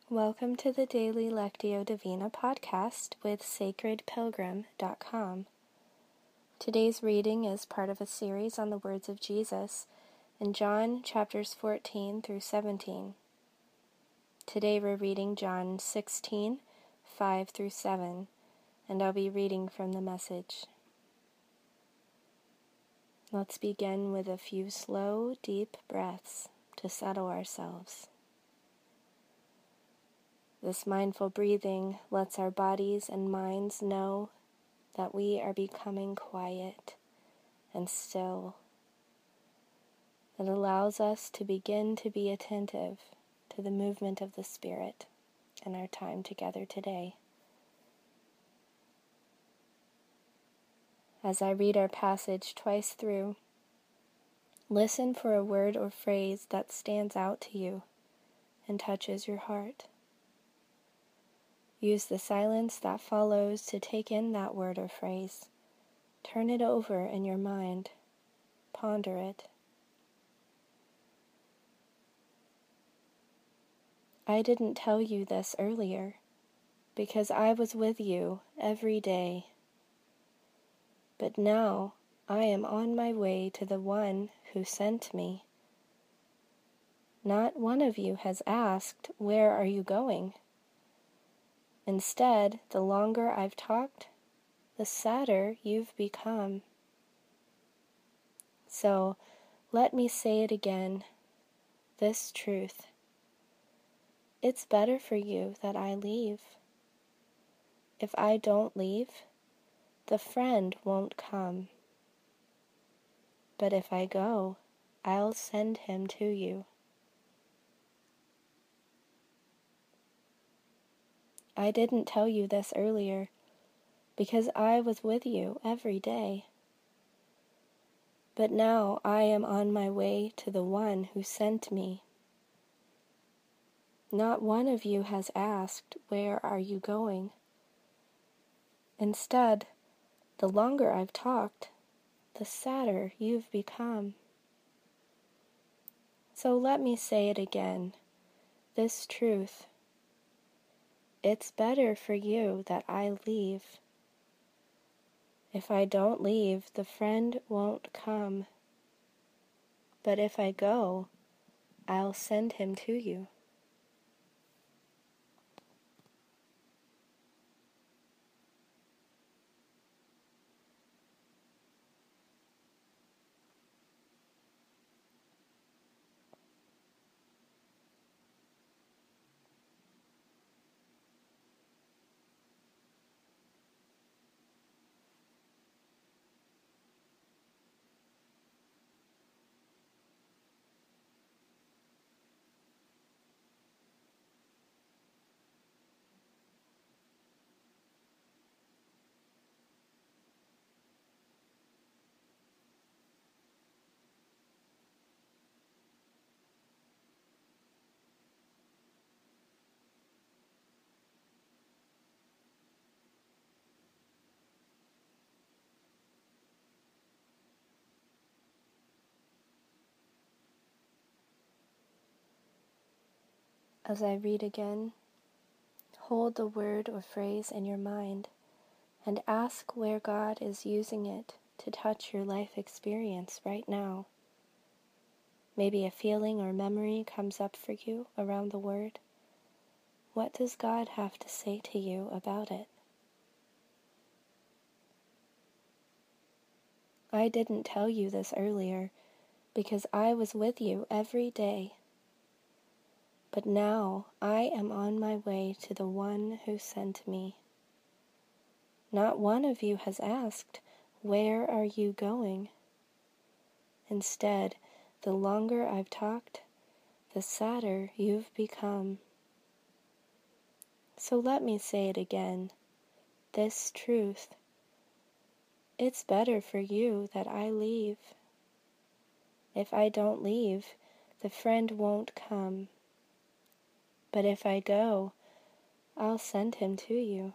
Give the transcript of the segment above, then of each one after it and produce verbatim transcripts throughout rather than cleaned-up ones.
Welcome to the Daily Lectio Divina podcast with sacred pilgrim dot com. Today's reading is part of a series on the words of Jesus in John chapters fourteen through seventeen. Today we're reading John sixteen, five through seven, and I'll be reading from the Message. Let's begin with a few slow, deep breaths to settle ourselves. This mindful breathing lets our bodies and minds know that we are becoming quiet and still. It allows us to begin to be attentive to the movement of the Spirit in our time together today. As I read our passage twice through, listen for a word or phrase that stands out to you and touches your heart. Use the silence that follows to take in that word or phrase. Turn it over in your mind. Ponder it. I didn't tell you this earlier because I was with you every day. But now I am on my way to the one who sent me. Not one of you has asked, "Where are you going?" Instead, the longer I've talked, the sadder you've become. So, let me say it again, this truth. It's better for you that I leave. If I don't leave, the friend won't come. But if I go, I'll send him to you. I didn't tell you this earlier because I was with you every day. But now I am on my way to the one who sent me. Not one of you has asked, "Where are you going?" Instead, the longer I've talked, the sadder you've become. So let me say it again, this truth. It's better for you that I leave. If I don't leave, the friend won't come. But if I go, I'll send him to you. As I read again, hold the word or phrase in your mind and ask where God is using it to touch your life experience right now. Maybe a feeling or memory comes up for you around the word. What does God have to say to you about it? I didn't tell you this earlier because I was with you every day. But now I am on my way to the one who sent me. Not one of you has asked, "Where are you going?" Instead, the longer I've talked, the sadder you've become. So let me say it again, this truth. It's better for you that I leave. If I don't leave, the friend won't come. But if I go, I'll send him to you.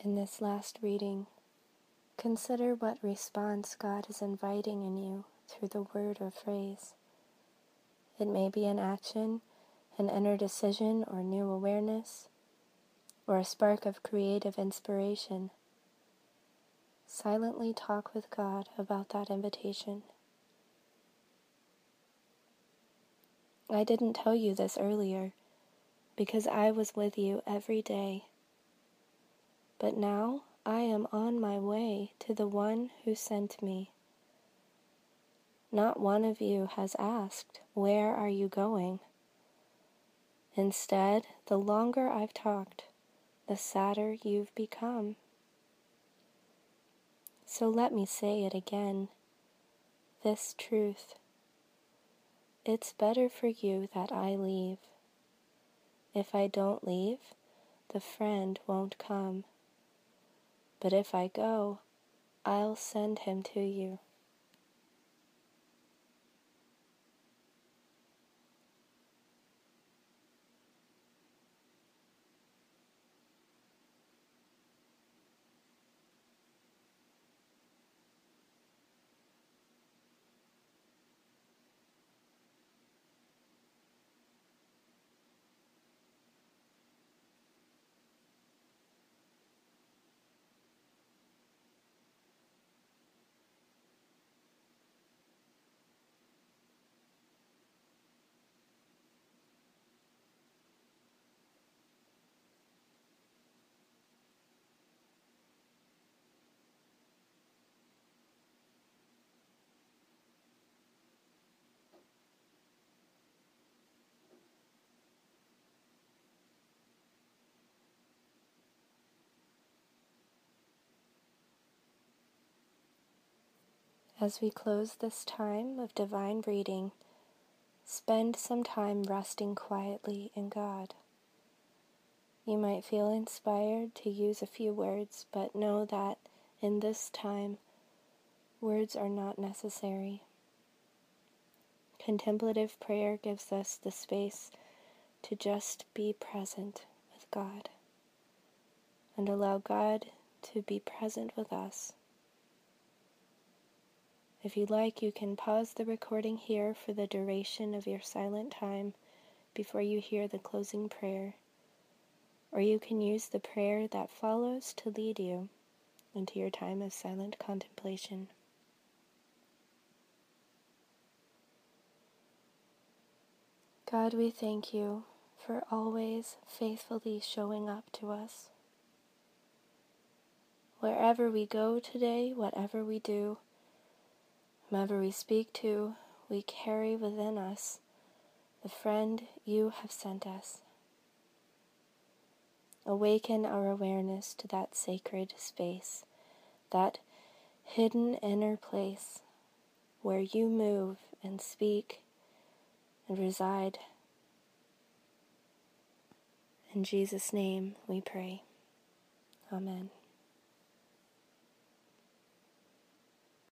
In this last reading, consider what response God is inviting in you through the word or phrase. It may be an action, an inner decision or new awareness, or a spark of creative inspiration. Silently talk with God about that invitation. I didn't tell you this earlier because I was with you every day. But now I am on my way to the one who sent me. Not one of you has asked, "Where are you going?" Instead, the longer I've talked, the sadder you've become. So let me say it again, this truth. It's better for you that I leave. If I don't leave, the friend won't come. But if I go, I'll send him to you. As we close this time of divine reading, spend some time resting quietly in God. You might feel inspired to use a few words, but know that in this time, words are not necessary. Contemplative prayer gives us the space to just be present with God and allow God to be present with us. If you like, you can pause the recording here for the duration of your silent time before you hear the closing prayer, or you can use the prayer that follows to lead you into your time of silent contemplation. God, we thank you for always faithfully showing up to us. Wherever we go today, whatever we do, whomever we speak to, we carry within us the friend you have sent us. Awaken our awareness to that sacred space, that hidden inner place where you move and speak and reside. In Jesus' name we pray. Amen.